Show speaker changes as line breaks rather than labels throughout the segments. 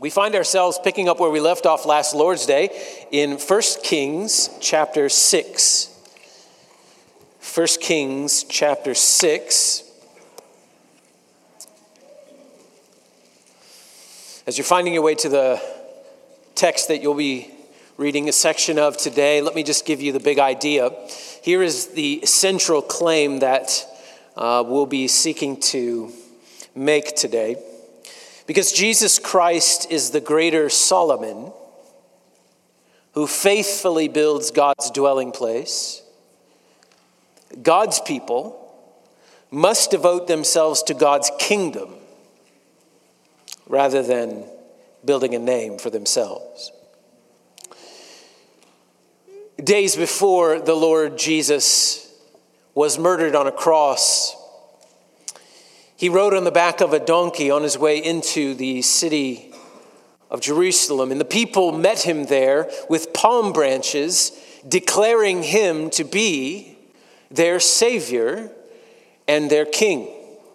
We find ourselves picking up where we left off last Lord's Day in 1 Kings chapter 6. 1 Kings chapter 6. As you're finding your way to the text that you'll be reading a section of today, let me just give you the big idea. Here is the central claim that we'll be seeking to make today. Because Jesus Christ is the greater Solomon who faithfully builds God's dwelling place, God's people must devote themselves to God's kingdom rather than building a name for themselves. Days before the Lord Jesus was murdered on a cross, he rode on the back of a donkey on his way into the city of Jerusalem, and the people met him there with palm branches, declaring him to be their Savior and their King.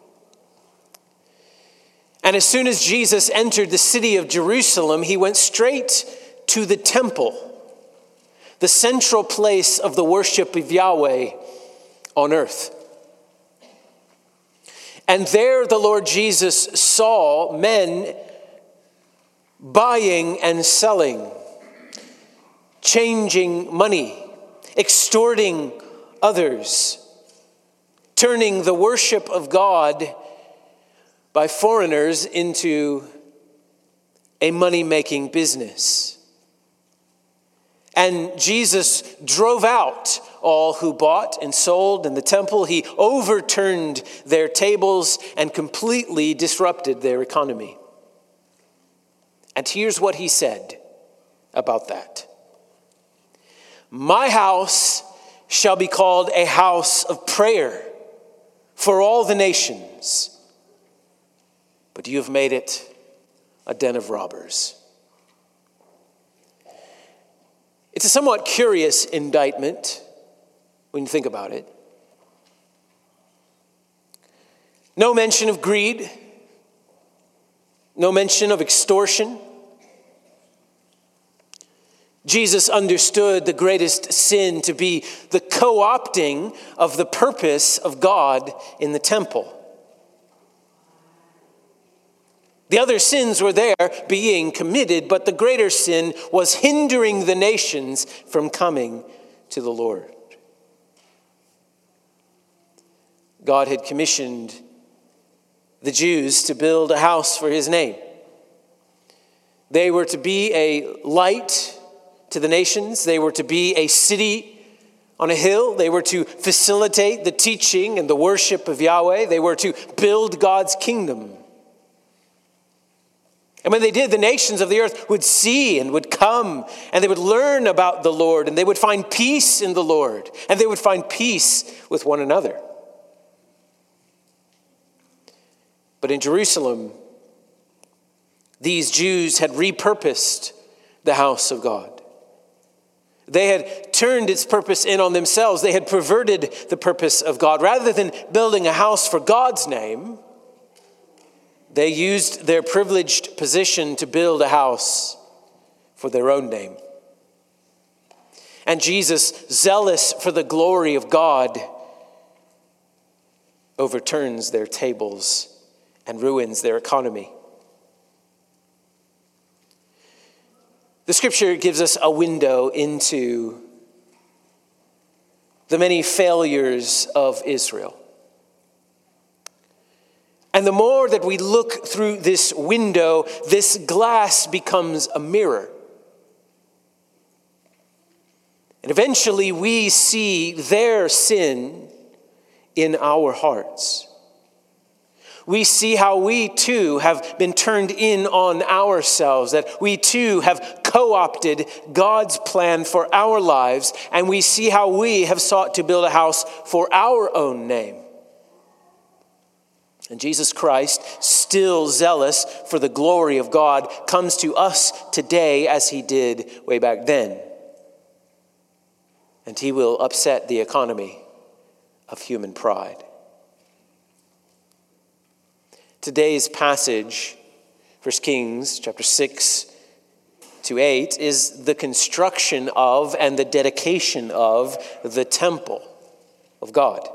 And as soon as Jesus entered the city of Jerusalem, he went straight to the temple, the central place of the worship of Yahweh on earth. And there the Lord Jesus saw men buying and selling, changing money, extorting others, turning the worship of God by foreigners into a money-making business. And Jesus drove out all who bought and sold in the temple. He overturned their tables and completely disrupted their economy. And here's what he said about that. My house shall be called a house of prayer for all the nations, but you have made it a den of robbers. It's a somewhat curious indictment when you think about it. No mention of greed, no mention of extortion. Jesus understood the greatest sin to be the co-opting of the purpose of God in the temple. The other sins were there being committed, but the greater sin was hindering the nations from coming to the Lord. God had commissioned the Jews to build a house for his name. They were to be a light to the nations. They were to be a city on a hill. They were to facilitate the teaching and the worship of Yahweh. They were to build God's kingdom. And when they did, the nations of the earth would see and would come, and they would learn about the Lord, and they would find peace in the Lord, and they would find peace with one another. But in Jerusalem, these Jews had repurposed the house of God. They had turned its purpose in on themselves. They had perverted the purpose of God. Rather than building a house for God's name, they used their privileged position to build a house for their own name. And Jesus, zealous for the glory of God, overturns their tables and ruins their economy. The scripture gives us a window into the many failures of Israel. And the more that we look through this window, this glass becomes a mirror. And eventually we see their sin in our hearts. We see how we too have been turned in on ourselves, that we too have co-opted God's plan for our lives, and we see how we have sought to build a house for our own name. And Jesus Christ, still zealous for the glory of God, comes to us today as he did way back then. And he will upset the economy of human pride. Today's passage 1 Kings chapter 6 to 8, is the construction of and the dedication of the temple of God.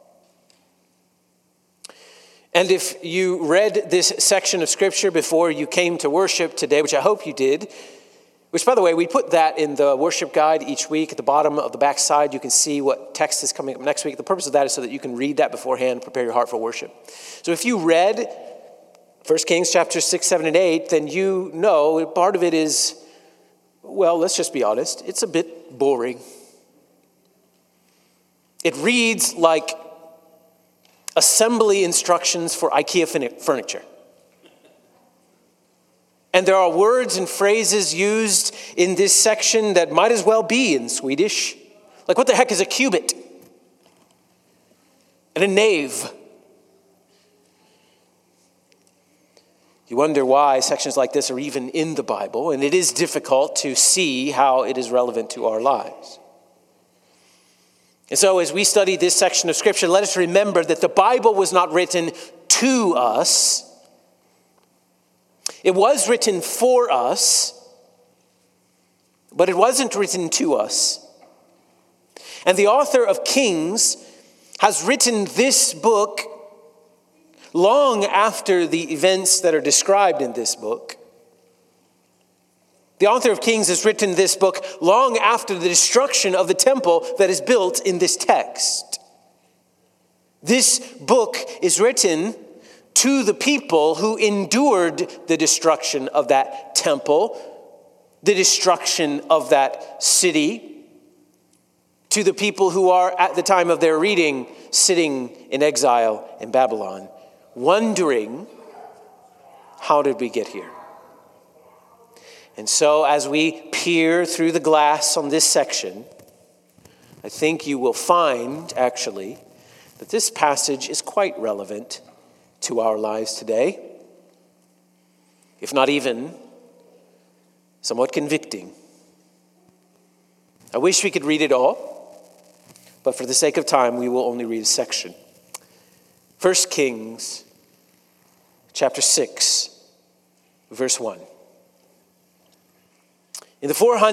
And if you read this section of Scripture before you came to worship today, which I hope you did, which, by the way, we put that in the worship guide each week. At the bottom of the back side, you can see what text is coming up next week. The purpose of that is so that you can read that beforehand, prepare your heart for worship. So if you read 1 Kings chapters 6, 7, and 8, then you know part of it is, well, let's just be honest, it's a bit boring. It reads like assembly instructions for IKEA furniture. And there are words and phrases used in this section that might as well be in Swedish. Like, what the heck is a cubit? And a nave? You wonder why sections like this are even in the Bible, and it is difficult to see how it is relevant to our lives. And so as we study this section of Scripture, let us remember that the Bible was not written to us. It was written for us, but it wasn't written to us. And the author of Kings has written this book long after the events that are described in this book. The author of Kings has written this book long after the destruction of the temple that is built in this text. This book is written to the people who endured the destruction of that temple, the destruction of that city, to the people who are, at the time of their reading, sitting in exile in Babylon, wondering, how did we get here? And so as we peer through the glass on this section, I think you will find, actually, that this passage is quite relevant to our lives today, if not even somewhat convicting. I wish we could read it all, but for the sake of time, we will only read a section. 1 Kings chapter 6, verse 1. In the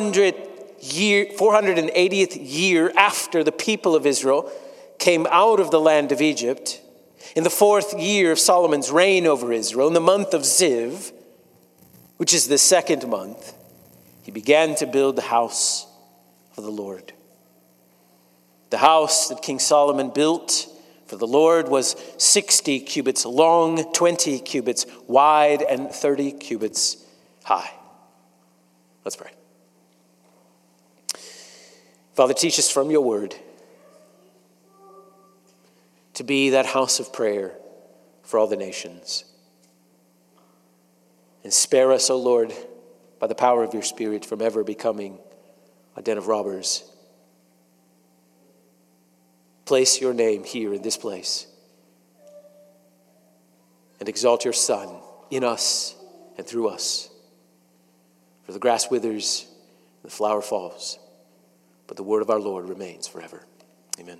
480th year after the people of Israel came out of the land of Egypt, in the 4th year of Solomon's reign over Israel, in the month of Ziv, which is the 2nd month, he began to build the house of the Lord. The house that King Solomon built for the Lord was 60 cubits long, 20 cubits wide, and 30 cubits high. Let's pray. Father, teach us from your word to be that house of prayer for all the nations. And spare us, O Lord, by the power of your Spirit, from ever becoming a den of robbers. Place your name here in this place and exalt your Son in us and through us. For the grass withers and the flower falls, but the word of our Lord remains forever. Amen.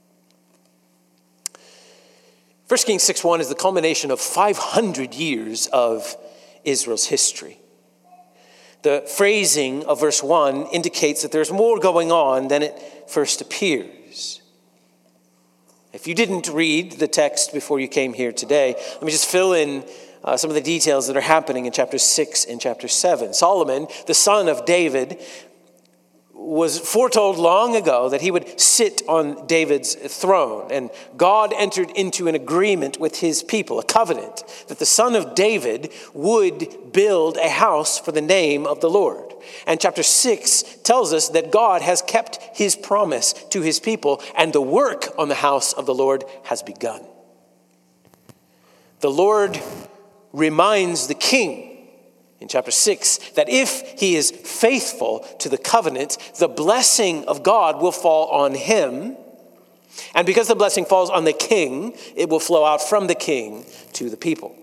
1 Kings 6:1 is the culmination of 500 years of Israel's history. The phrasing of verse 1 indicates that there's more going on than it first appears. If you didn't read the text before you came here today, let me just fill in some of the details that are happening in chapter 6 and chapter 7. Solomon, the son of David, was foretold long ago that he would sit on David's throne. And God entered into an agreement with his people, a covenant, that the son of David would build a house for the name of the Lord. And chapter 6 tells us that God has kept his promise to his people, and the work on the house of the Lord has begun. The Lord reminds the king in chapter 6 that if he is faithful to the covenant, the blessing of God will fall on him. And because the blessing falls on the king, it will flow out from the king to the people.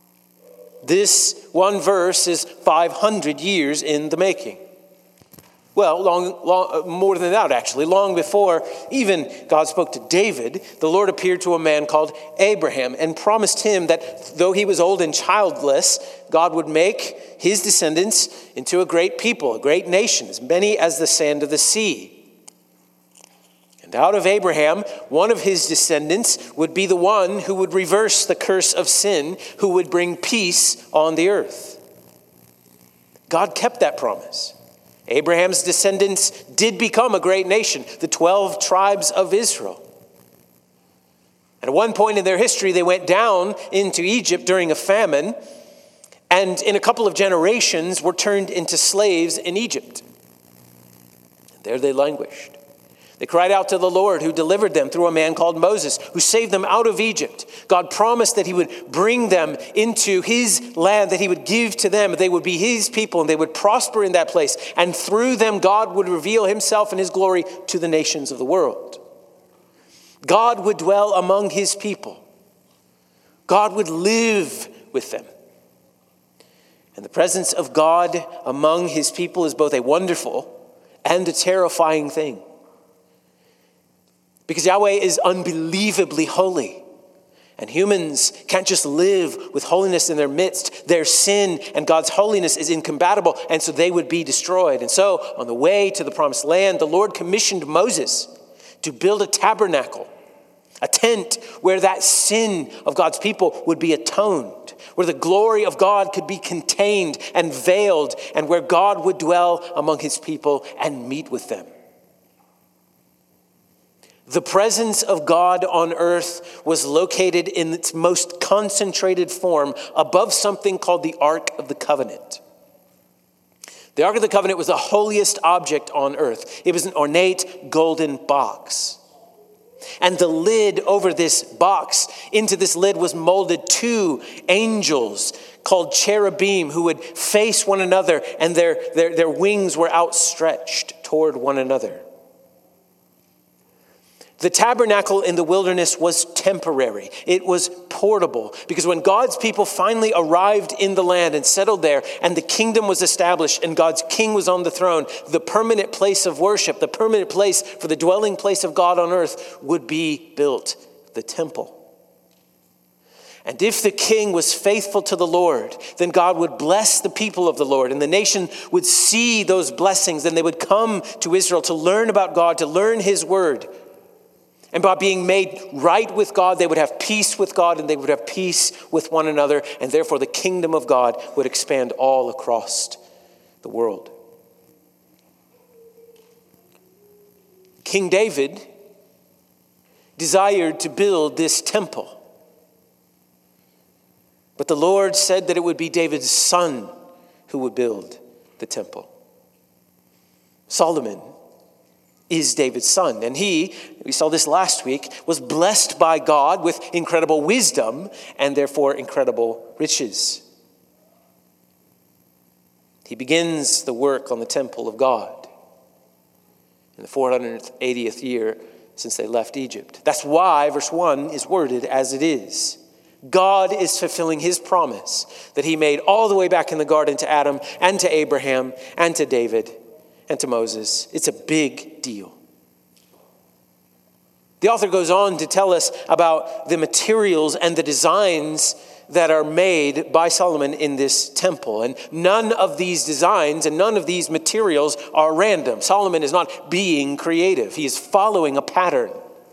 This one verse is 500 years in the making. Well, more than that, actually. Long before even God spoke to David, the Lord appeared to a man called Abraham and promised him that though he was old and childless, God would make his descendants into a great people, a great nation, as many as the sand of the sea. And out of Abraham, one of his descendants would be the one who would reverse the curse of sin, who would bring peace on the earth. God kept that promise. Abraham's descendants did become a great nation, the 12 tribes of Israel. At one point in their history, they went down into Egypt during a famine, and in a couple of generations were turned into slaves in Egypt. And there they languished. They cried out to the Lord, who delivered them through a man called Moses, who saved them out of Egypt. God promised that he would bring them into his land, that he would give to them. They would be his people, and they would prosper in that place. And through them, God would reveal himself and his glory to the nations of the world. God would dwell among his people. God would live with them. And the presence of God among his people is both a wonderful and a terrifying thing. Because Yahweh is unbelievably holy. And humans can't just live with holiness in their midst. Their sin and God's holiness is incompatible, and so they would be destroyed. And so, on the way to the promised land, the Lord commissioned Moses to build a tabernacle, a tent where that sin of God's people would be atoned, where the glory of God could be contained and veiled, and where God would dwell among his people and meet with them. The presence of God on earth was located in its most concentrated form above something called the Ark of the Covenant. The Ark of the Covenant was the holiest object on earth. It was an ornate golden box. And the lid over this box, into this lid was molded two angels called cherubim who would face one another, and their wings were outstretched toward one another. The tabernacle in the wilderness was temporary. It was portable, because when God's people finally arrived in the land and settled there, and the kingdom was established and God's king was on the throne, the permanent place of worship, the permanent place for the dwelling place of God on earth would be built, the temple. And if the king was faithful to the Lord, then God would bless the people of the Lord, and the nation would see those blessings, and they would come to Israel to learn about God, to learn his word. And by being made right with God, they would have peace with God, and they would have peace with one another. And therefore, the kingdom of God would expand all across the world. King David desired to build this temple. But the Lord said that it would be David's son who would build the temple. Solomon is David's son. And he, we saw this last week, was blessed by God with incredible wisdom and therefore incredible riches. He begins the work on the temple of God in the 480th year since they left Egypt. That's why verse 1 is worded as it is. God is fulfilling his promise that he made all the way back in the garden to Adam and to Abraham and to David and to Moses. It's a big deal. The author goes on to tell us about the materials and the designs that are made by Solomon in this temple. And none of these designs and none of these materials are random. Solomon is not being creative. He is following a pattern.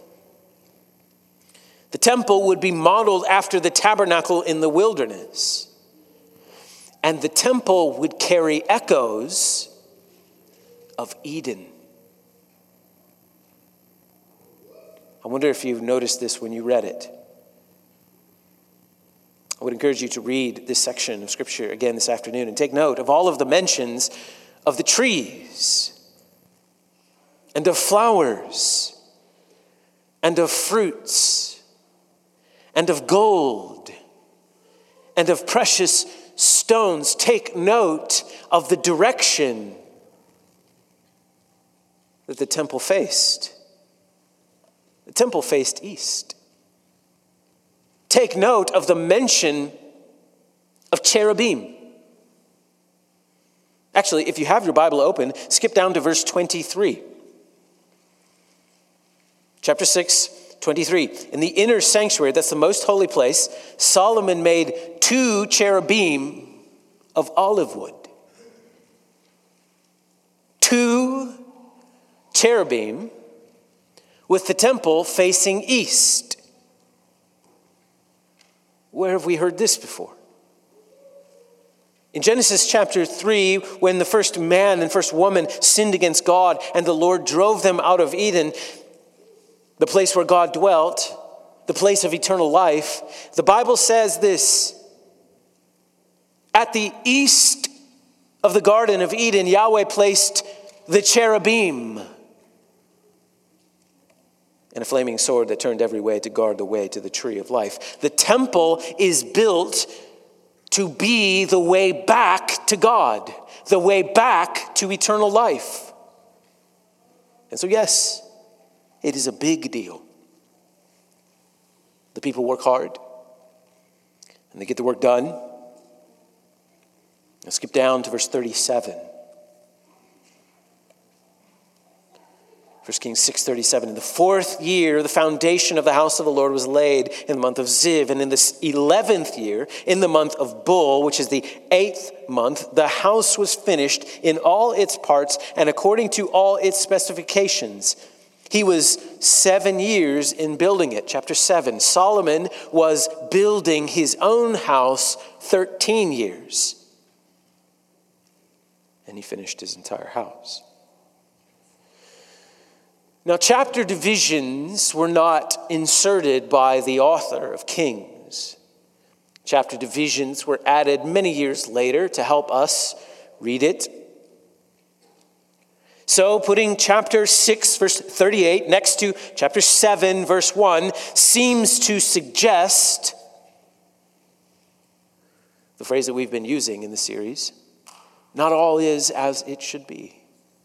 The temple would be modeled after the tabernacle in the wilderness. And the temple would carry echoes of Eden. I wonder if you've noticed this when you read it. I would encourage you to read this section of Scripture again this afternoon and take note of all of the mentions of the trees and of flowers and of fruits and of gold and of precious stones. Take note of the direction that the temple faced. The temple faced east. Take note of the mention of cherubim. Actually, if you have your Bible open, skip down to verse 23. Chapter 6, 23. In the inner sanctuary, that's the most holy place, Solomon made 2 cherubim of olive wood. 2 cherubim with the temple facing east. Where have we heard this before? In Genesis chapter 3, when the first man and first woman sinned against God and the Lord drove them out of Eden, the place where God dwelt, the place of eternal life, the Bible says this: at the east of the Garden of Eden, Yahweh placed the cherubim and a flaming sword that turned every way to guard the way to the tree of life. The temple is built to be the way back to God, the way back to eternal life. And so, yes, it is a big deal. The people work hard, and they get the work done. Now skip down to verse 37. 1 Kings 6:37. In the 4th year, the foundation of the house of the Lord was laid in the month of Ziv. And in the 11th year, in the month of Bul, which is the 8th month, the house was finished in all its parts and according to all its specifications. He was 7 years in building it. Chapter 7. Solomon was building his own house 13 years. And he finished his entire house. Now, chapter divisions were not inserted by the author of Kings. Chapter divisions were added many years later to help us read it. So, putting chapter 6, verse 38 next to chapter 7, verse 1 seems to suggest the phrase that we've been using in the series: not all is as it should be.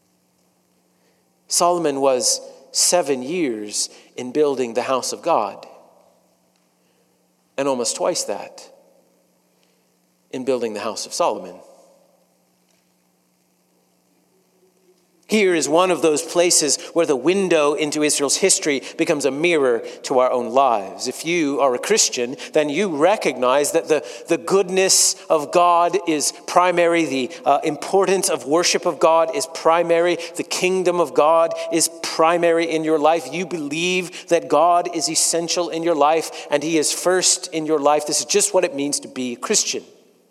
Solomon was 7 years in building the house of God, and almost twice that in building the house of Solomon. Here is one of those places where the window into Israel's history becomes a mirror to our own lives. If you are a Christian, then you recognize that the goodness of God is primary, the importance of worship of God is primary, the kingdom of God is primary in your life. You believe that God is essential in your life and He is first in your life. This is just what it means to be a Christian.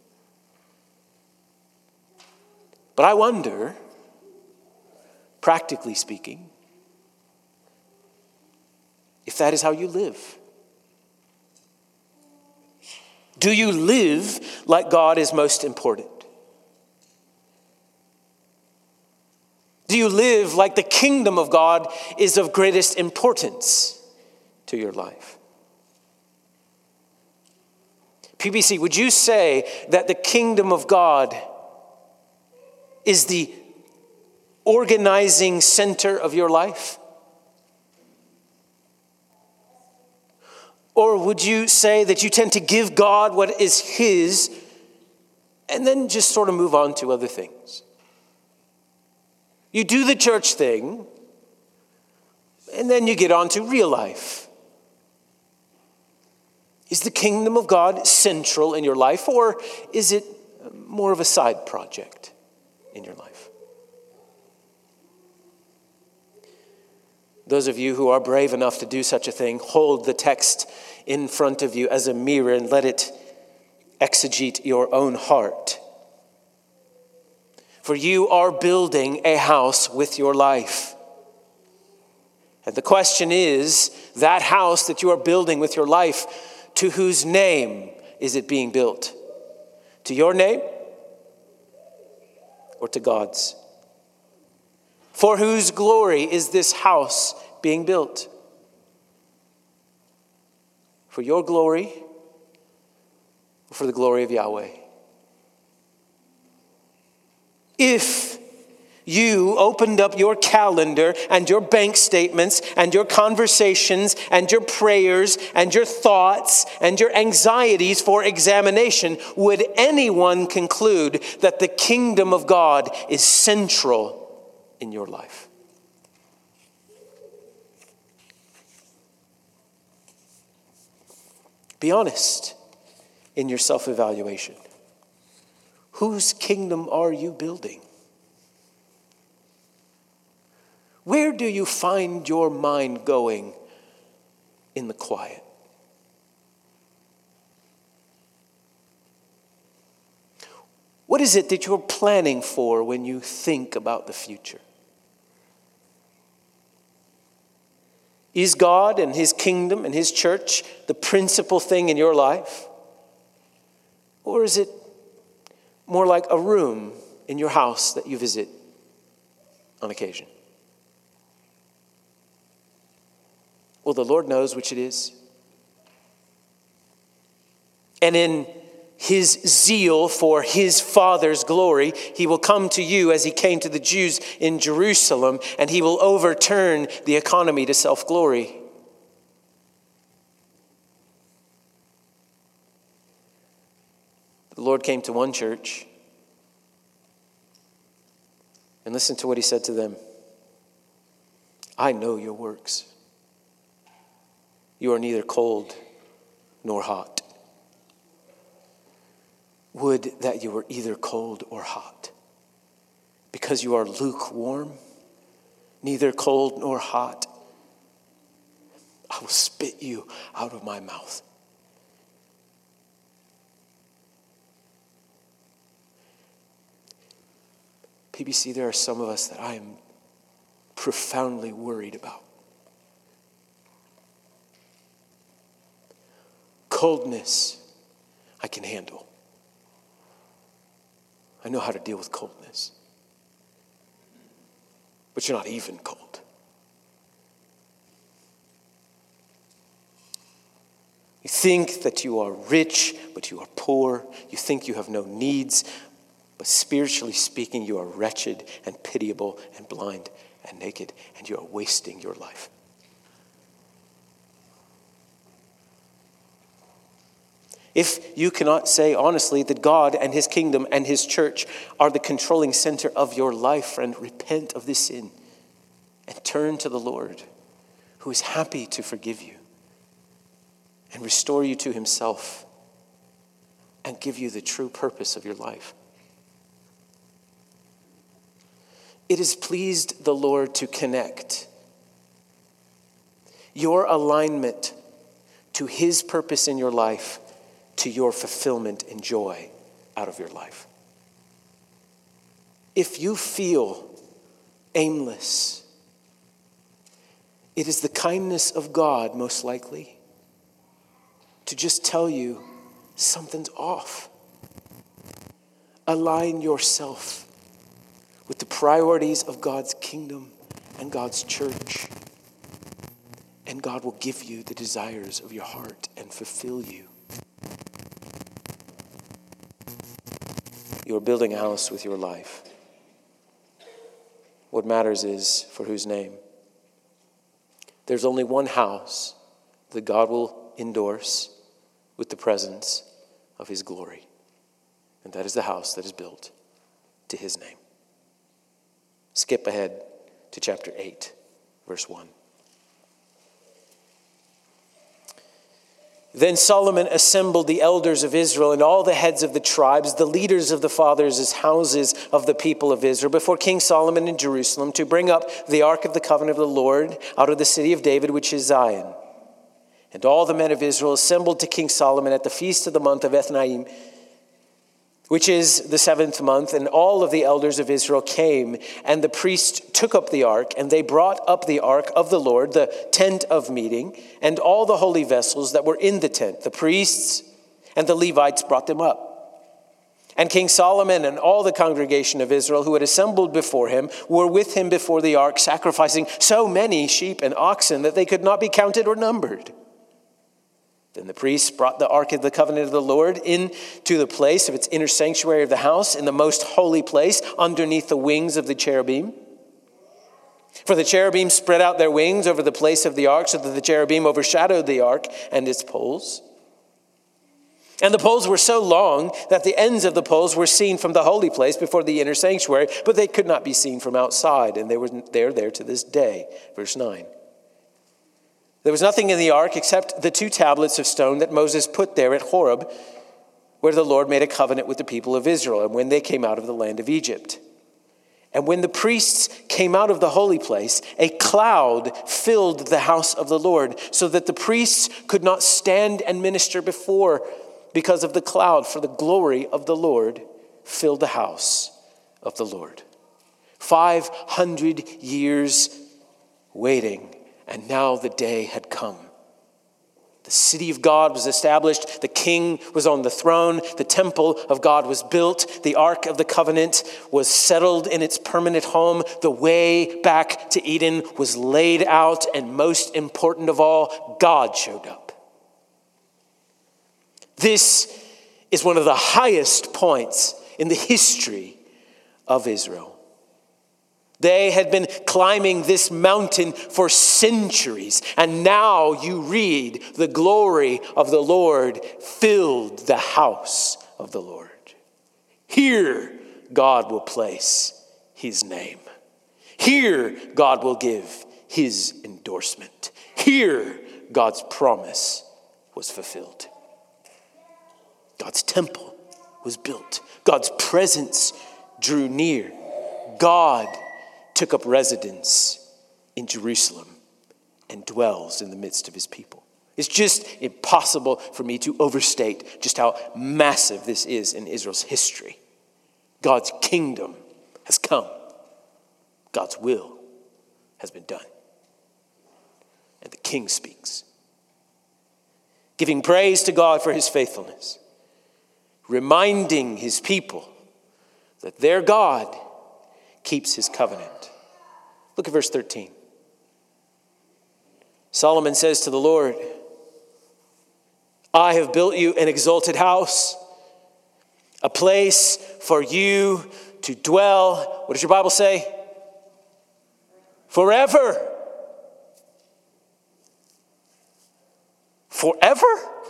But I wonder, practically speaking, if that is how you live. Do you live like God is most important? Do you live like the kingdom of God is of greatest importance to your life? PBC, would you say that the kingdom of God is the organizing center of your life? Or would you say that you tend to give God what is His and then just sort of move on to other things? You do the church thing and then you get on to real life. Is the kingdom of God central in your life, or is it more of a side project in your life? Those of you who are brave enough to do such a thing, hold the text in front of you as a mirror and let it exegete your own heart. For you are building a house with your life. And the question is, that house that you are building with your life, to whose name is it being built? To your name or to God's? For whose glory is this house being built? For your glory or for the glory of Yahweh? If You opened up your calendar and your bank statements and your conversations and your prayers and your thoughts and your anxieties for examination. Would anyone conclude that the kingdom of God is central in your life? Be honest in your self-evaluation. Whose kingdom are you building? Where do you find your mind going in the quiet? What is it that you're planning for when you think about the future? Is God and His kingdom and His church the principal thing in your life? Or is it more like a room in your house that you visit on occasion? Well, the Lord knows which it is. And in His zeal for His Father's glory, He will come to you as He came to the Jews in Jerusalem, and He will overturn the economy to self-glory. The Lord came to one church, and listen to what He said to them. I know your works. You are neither cold nor hot. Would that you were either cold or hot. Because you are lukewarm, neither cold nor hot, I will spit you out of my mouth. PBC, there are some of us that I am profoundly worried about. Coldness, I can handle. I know how to deal with coldness. But you're not even cold. You think that you are rich, but you are poor. You think you have no needs, but spiritually speaking, you are wretched and pitiable and blind and naked, and you are wasting your life. If you cannot say honestly that God and His kingdom and His church are the controlling center of your life, friend, repent of this sin and turn to the Lord, who is happy to forgive you and restore you to Himself and give you the true purpose of your life. It has pleased the Lord to connect your alignment to His purpose in your life to your fulfillment and joy out of your life. If you feel aimless, it is the kindness of God, most likely, to just tell you something's off. Align yourself with the priorities of God's kingdom and God's church, and God will give you the desires of your heart and fulfill you. You are building a house with your life. What matters is for whose name. There's only one house that God will endorse with the presence of His glory. And that is the house that is built to His name. Skip ahead to chapter 8, verse 1. Then Solomon assembled the elders of Israel and all the heads of the tribes, the leaders of the fathers' houses of the people of Israel, before King Solomon in Jerusalem, to bring up the ark of the covenant of the Lord out of the city of David, which is Zion. And all the men of Israel assembled to King Solomon at the feast of the month of Ethnaim, which is the 7th month, and all of the elders of Israel came, and the priest took up the ark, and they brought up the ark of the Lord, the tent of meeting, and all the holy vessels that were in the tent. The priests and the Levites brought them up. And King Solomon and all the congregation of Israel who had assembled before him were with him before the ark, sacrificing so many sheep and oxen that they could not be counted or numbered. Then the priests brought the ark of the covenant of the Lord into the place of its inner sanctuary of the house, in the most holy place, underneath the wings of the cherubim. For the cherubim spread out their wings over the place of the ark, so that the cherubim overshadowed the ark and its poles. And the poles were so long that the ends of the poles were seen from the holy place before the inner sanctuary, but they could not be seen from outside, and they're there to this day. Verse 9. There was nothing in the ark except the 2 tablets of stone that Moses put there at Horeb, where the Lord made a covenant with the people of Israel, and when they came out of the land of Egypt. And when the priests came out of the holy place, a cloud filled the house of the Lord, so that the priests could not stand and minister before because of the cloud, for the glory of the Lord filled the house of the Lord. 500 years waiting, and now the day had come. The city of God was established. The king was on the throne. The temple of God was built. The ark of the covenant was settled in its permanent home. The way back to Eden was laid out. And most important of all, God showed up. This is one of the highest points in the history of Israel. They had been climbing this mountain for centuries, and now you read the glory of the Lord filled the house of the Lord. Here God will place his name. Here God will give his endorsement. Here God's promise was fulfilled. God's temple was built. God's presence drew near. God took up residence in Jerusalem and dwells in the midst of his people. It's just impossible for me to overstate just how massive this is in Israel's history. God's kingdom has come. God's will has been done. And the king speaks, giving praise to God for his faithfulness, reminding his people that their God keeps his covenant. Look at verse 13. Solomon says to the Lord, I have built you an exalted house, a place for you to dwell. What does your Bible say? Forever. Forever?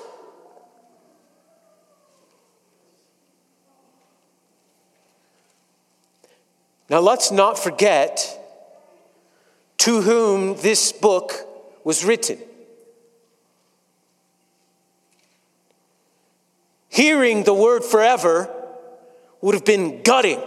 Now let's not forget to whom this book was written. Hearing the word forever would have been gutting.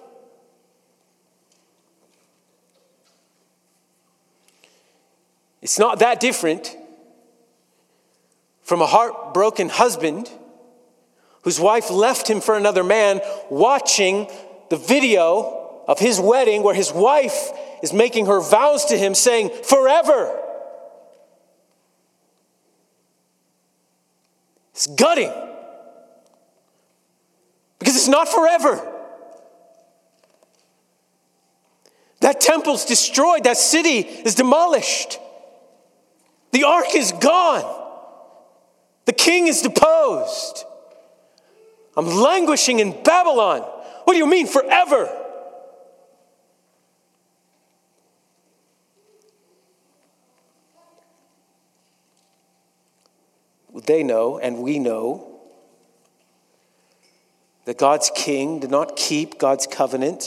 It's not that different from a heartbroken husband whose wife left him for another man, watching the video of his wedding where his wife is making her vows to him saying, forever. It's gutting. Because it's not forever. That temple's destroyed. That city is demolished. The ark is gone. The king is deposed. I'm languishing in Babylon. What do you mean forever? They know, and we know, that God's king did not keep God's covenant.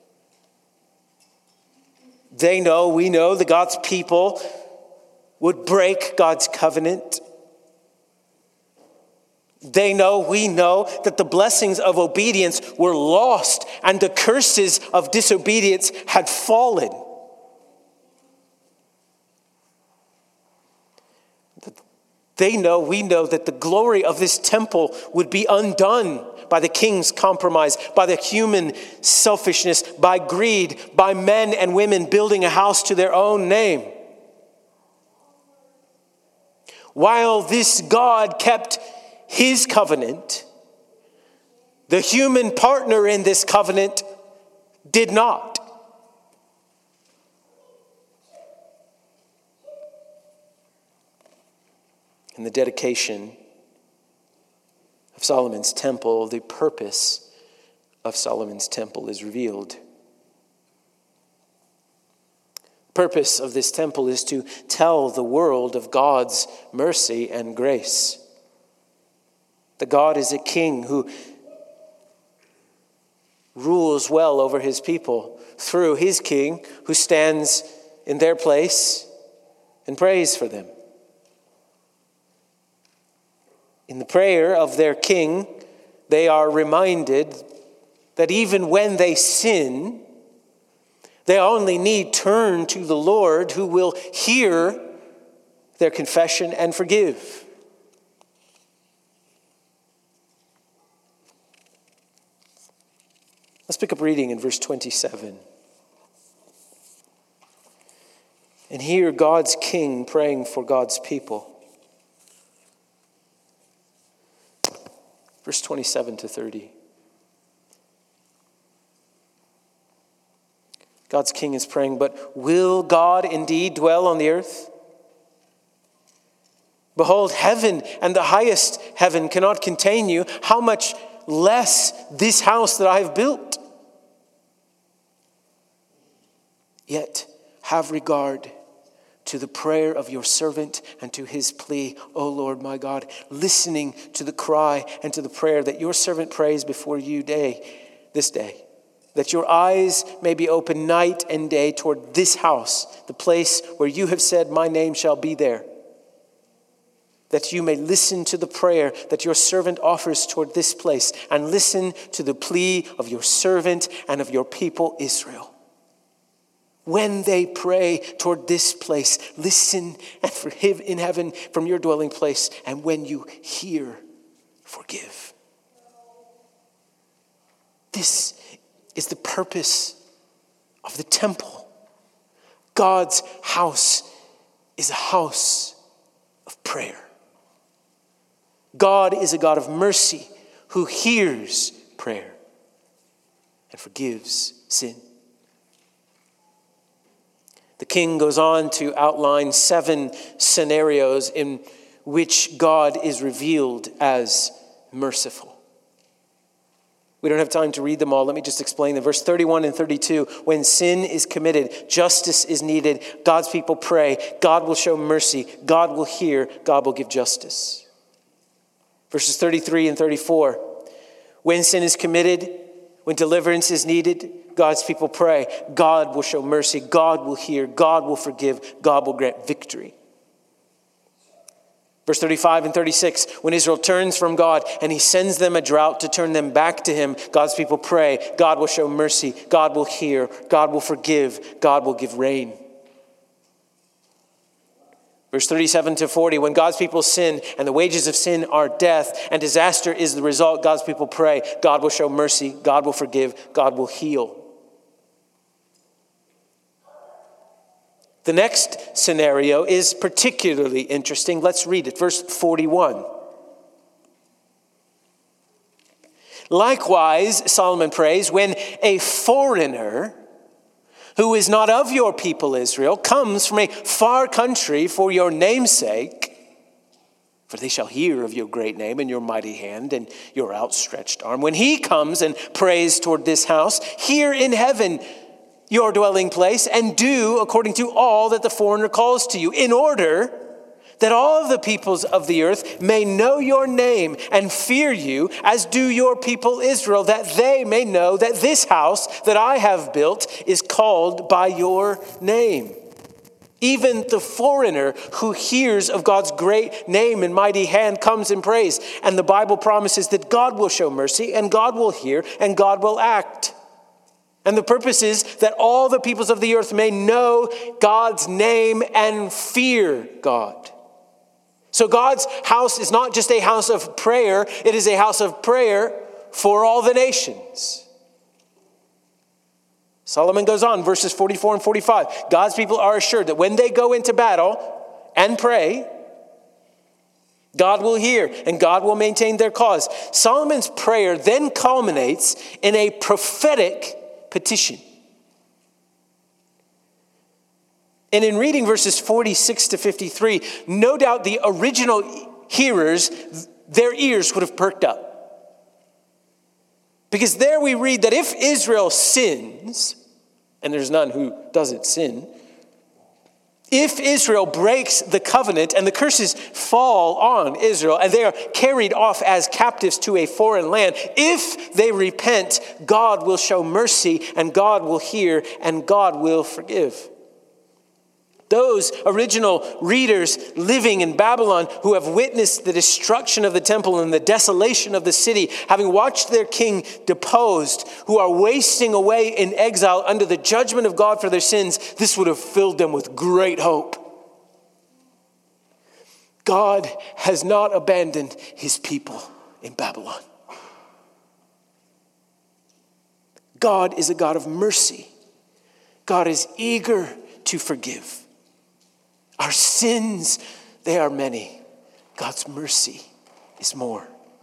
They know, we know, that God's people would break God's covenant. They know, we know, that the blessings of obedience were lost and the curses of disobedience had fallen. They know, we know, that the glory of this temple would be undone by the king's compromise, by the human selfishness, by greed, by men and women building a house to their own name. While this God kept his covenant, the human partner in this covenant did not. In the dedication of Solomon's temple, the purpose of Solomon's temple is revealed. The purpose of this temple is to tell the world of God's mercy and grace. That God is a king who rules well over his people through his king who stands in their place and prays for them. In the prayer of their king, they are reminded that even when they sin, they only need turn to the Lord who will hear their confession and forgive. Let's pick up reading in verse 27. And hear God's king praying for God's people. Verse 27 to 30. God's king is praying, but will God indeed dwell on the earth? Behold, heaven and the highest heaven cannot contain you. How much less this house that I have built? Yet have regard to the prayer of your servant and to his plea, O Lord my God, listening to the cry and to the prayer that your servant prays before you this day. That your eyes may be open night and day toward this house, the place where you have said, my name shall be there. That you may listen to the prayer that your servant offers toward this place, and listen to the plea of your servant and of your people Israel. When they pray toward this place, listen and forgive in heaven from your dwelling place, and when you hear, forgive. This is the purpose of the temple. God's house is a house of prayer. God is a God of mercy who hears prayer and forgives sin. The king goes on to outline 7 scenarios in which God is revealed as merciful. We don't have time to read them all. Let me just explain them. Verse 31 and 32, when sin is committed, justice is needed. God's people pray. God will show mercy. God will hear. God will give justice. Verses 33 and 34, when sin is committed, when deliverance is needed, God's people pray. God will show mercy. God will hear. God will forgive. God will grant victory. Verse 35 and 36, when Israel turns from God and he sends them a drought to turn them back to him, God's people pray. God will show mercy. God will hear. God will forgive. God will give rain. Verse 37 to 40, when God's people sin and the wages of sin are death and disaster is the result, God's people pray. God will show mercy. God will forgive. God will heal. The next scenario is particularly interesting. Let's read it. Verse 41. Likewise, Solomon prays, when a foreigner who is not of your people Israel comes from a far country for your name's sake, for they shall hear of your great name and your mighty hand and your outstretched arm. When he comes and prays toward this house, here in heaven, your dwelling place, and do according to all that the foreigner calls to you, in order that all the peoples of the earth may know your name and fear you, as do your people Israel, that they may know that this house that I have built is called by your name. Even the foreigner who hears of God's great name and mighty hand comes and prays. And the Bible promises that God will show mercy, and God will hear, and God will act. And the purpose is that all the peoples of the earth may know God's name and fear God. So God's house is not just a house of prayer, it is a house of prayer for all the nations. Solomon goes on, verses 44 and 45. God's people are assured that when they go into battle and pray, God will hear and God will maintain their cause. Solomon's prayer then culminates in a prophetic petition. And in reading verses 46 to 53, no doubt the original hearers, their ears would have perked up. Because there we read that if Israel sins, and there's none who doesn't sin, if Israel breaks the covenant and the curses fall on Israel and they are carried off as captives to a foreign land, if they repent, God will show mercy and God will hear and God will forgive. Those original readers living in Babylon who have witnessed the destruction of the temple and the desolation of the city, having watched their king deposed, who are wasting away in exile under the judgment of God for their sins, this would have filled them with great hope. God has not abandoned his people in Babylon. God is a God of mercy. God is eager to forgive. Our sins, they are many. God's mercy is more.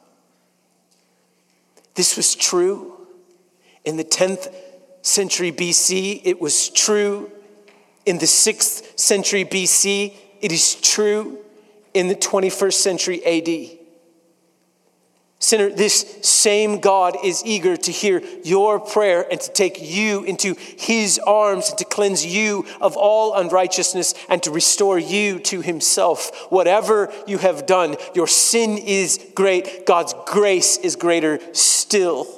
This was true in the 10th century BC. It was true in the 6th century BC. It is true in the 21st century AD. Sinner, this same God is eager to hear your prayer and to take you into his arms and to cleanse you of all unrighteousness and to restore you to himself. Whatever you have done, your sin is great. God's grace is greater still.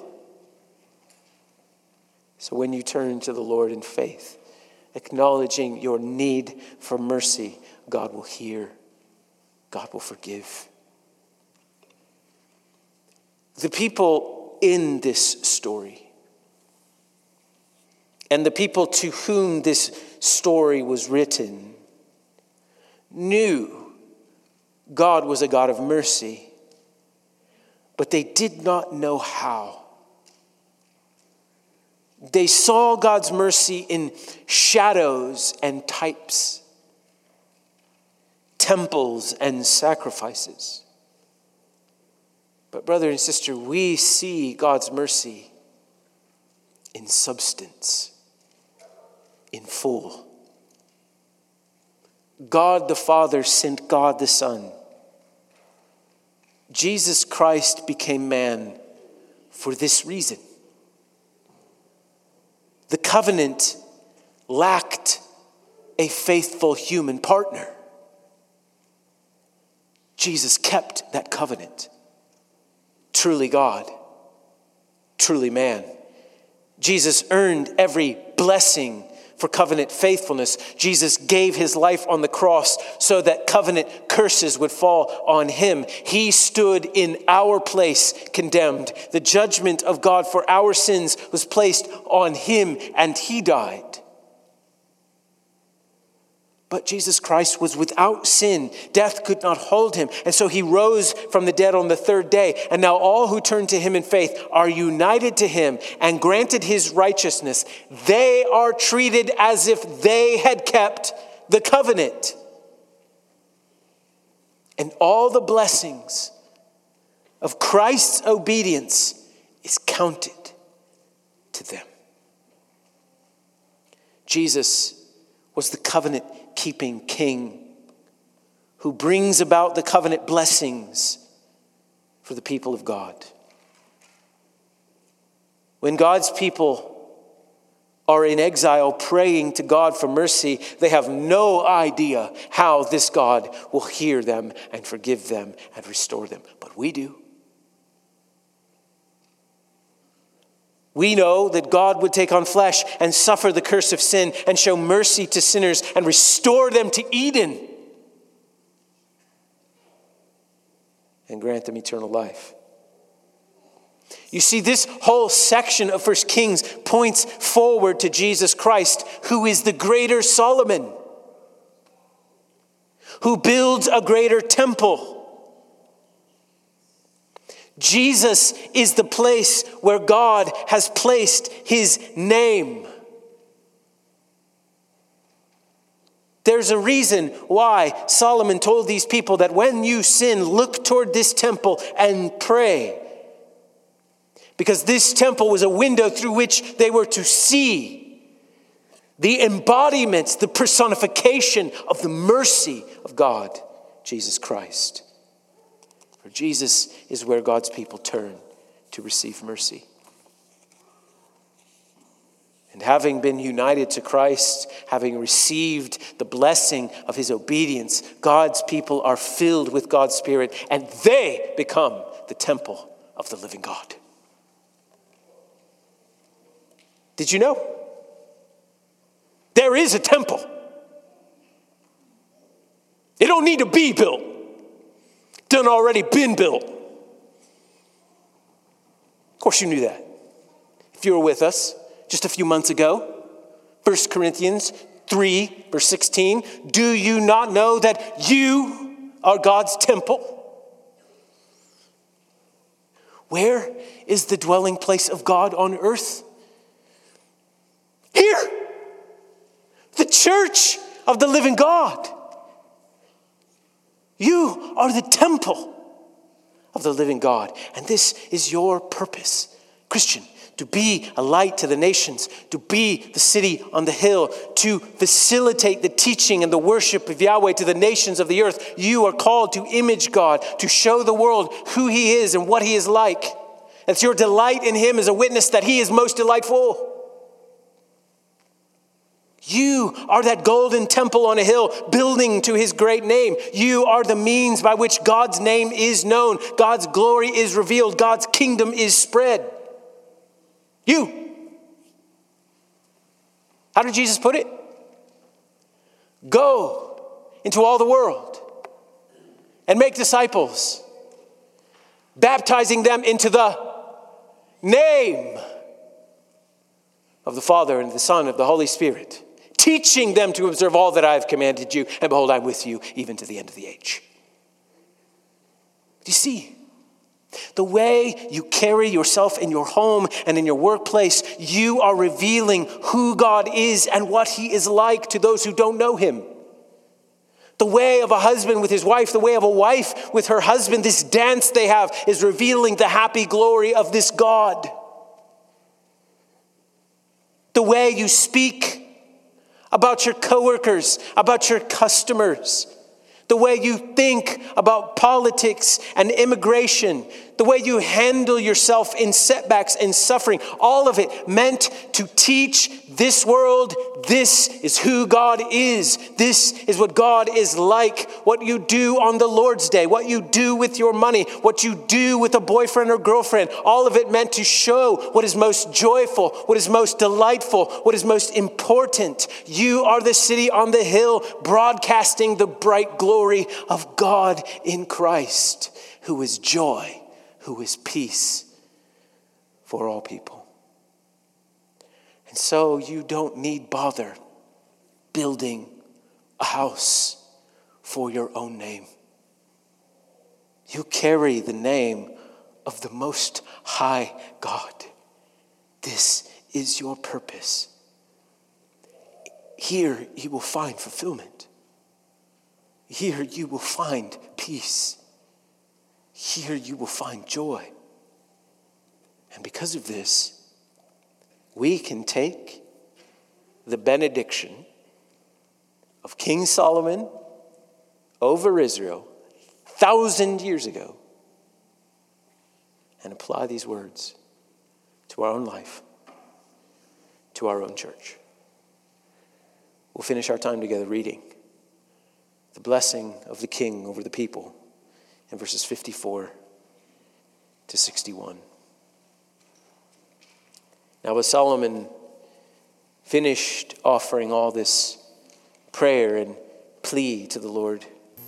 So when you turn to the Lord in faith, acknowledging your need for mercy, God will hear. God will forgive. The people in this story and the people to whom this story was written knew God was a God of mercy, but they did not know how. They saw God's mercy in shadows and types, temples and sacrifices. But brother and sister, we see God's mercy in substance, in full. God the Father sent God the Son. Jesus Christ became man for this reason. The covenant lacked a faithful human partner. Jesus kept that covenant. Truly God, truly man. Jesus earned every blessing for covenant faithfulness. Jesus gave his life on the cross so that covenant curses would fall on him. He stood in our place condemned. The judgment of God for our sins was placed on him and he died. But Jesus Christ was without sin. Death could not hold him. And so he rose from the dead on the third day. And now all who turn to him in faith are united to him and granted his righteousness. They are treated as if they had kept the covenant. And all the blessings of Christ's obedience is counted to them. Jesus was the covenant-keeping king who brings about the covenant blessings for the people of God. When God's people are in exile praying to God for mercy, they have no idea how this God will hear them and forgive them and restore them. But we do. We know that God would take on flesh and suffer the curse of sin and show mercy to sinners and restore them to Eden and grant them eternal life. You see, this whole section of 1 Kings points forward to Jesus Christ, who is the greater Solomon, who builds a greater temple. Jesus is the place where God has placed his name. There's a reason why Solomon told these people that when you sin, look toward this temple and pray. Because this temple was a window through which they were to see the embodiments, the personification of the mercy of God, Jesus Christ. For Jesus is where God's people turn to receive mercy. And having been united to Christ, having received the blessing of his obedience, God's people are filled with God's Spirit, and they become the temple of the living God. Did you know? There is a temple. It don't need to be built. It done already been built. Of course you knew that. If you were with us just a few months ago, 1 Corinthians 3, verse 16, do you not know that you are God's temple? Where is the dwelling place of God on earth? Here. The church of the living God. You are the temple of the living God. And this is your purpose, Christian, to be a light to the nations, to be the city on the hill, to facilitate the teaching and the worship of Yahweh to the nations of the earth. You are called to image God, to show the world who he is and what he is like. It's your delight in him as a witness that he is most delightful. You are that golden temple on a hill, building to his great name. You are the means by which God's name is known. God's glory is revealed. God's kingdom is spread. You. How did Jesus put it? Go into all the world and make disciples, baptizing them into the name of the Father and the Son and of the Holy Spirit, teaching them to observe all that I have commanded you, and behold, I'm with you even to the end of the age. Do you see? The way you carry yourself in your home and in your workplace, you are revealing who God is and what he is like to those who don't know him. The way of a husband with his wife, the way of a wife with her husband, this dance they have is revealing the happy glory of this God. The way you speak about your coworkers, about your customers, the way you think about politics and immigration, the way you handle yourself in setbacks and suffering, all of it meant to teach this world, this is who God is. This is what God is like. What you do on the Lord's Day, what you do with your money, what you do with a boyfriend or girlfriend, all of it meant to show what is most joyful, what is most delightful, what is most important. You are the city on the hill, broadcasting the bright glory of God in Christ, who is joy, who is peace for all people. And so you don't need bother building a house for your own name. You carry the name of the Most High God. This is your purpose. Here you will find fulfillment. Here you will find peace. Here you will find joy. And because of this, we can take the benediction of King Solomon over Israel 1,000 years ago and apply these words to our own life, to our own church. We'll finish our time together reading the blessing of the King over the people in verses 54 to 61. Now, as Solomon finished offering all this prayer and plea to the Lord,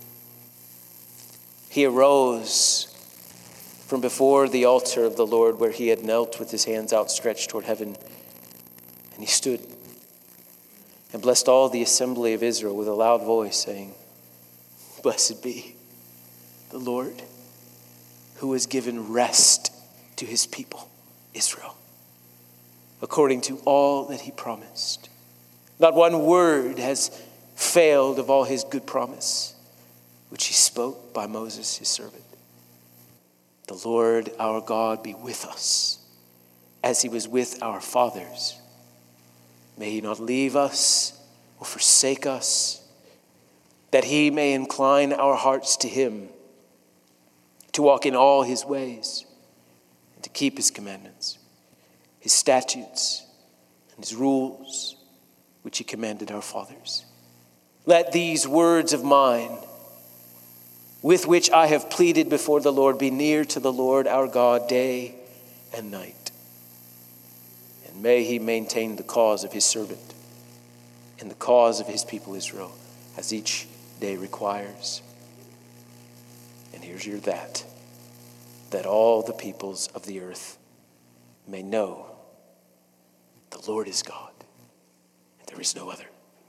he arose from before the altar of the Lord where he had knelt with his hands outstretched toward heaven, and he stood and blessed all the assembly of Israel with a loud voice, saying, "Blessed be the Lord, who has given rest to his people, Israel, according to all that he promised. Not one word has failed of all his good promise, which he spoke by Moses his servant. The Lord our God be with us, as he was with our fathers. May he not leave us or forsake us, that he may incline our hearts to him, to walk in all his ways, and to keep his commandments, his statutes, and his rules, which he commanded our fathers. Let these words of mine, with which I have pleaded before the Lord, be near to the Lord our God day and night. And may he maintain the cause of his servant and the cause of his people Israel, as each day requires. And here's your that all the peoples of the earth may know the Lord is God, and there is no other.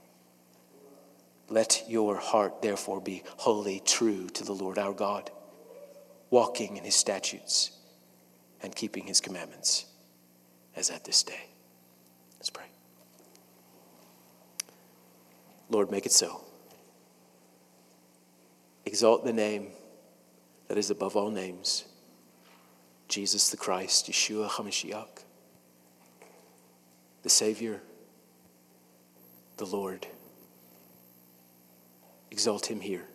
Let your heart, therefore, be wholly true to the Lord our God, walking in his statutes and keeping his commandments, as at this day. Let's pray. Lord, make it so. Exalt the name that is above all names, Jesus the Christ, Yeshua HaMashiach, the Savior, the Lord. Exalt him here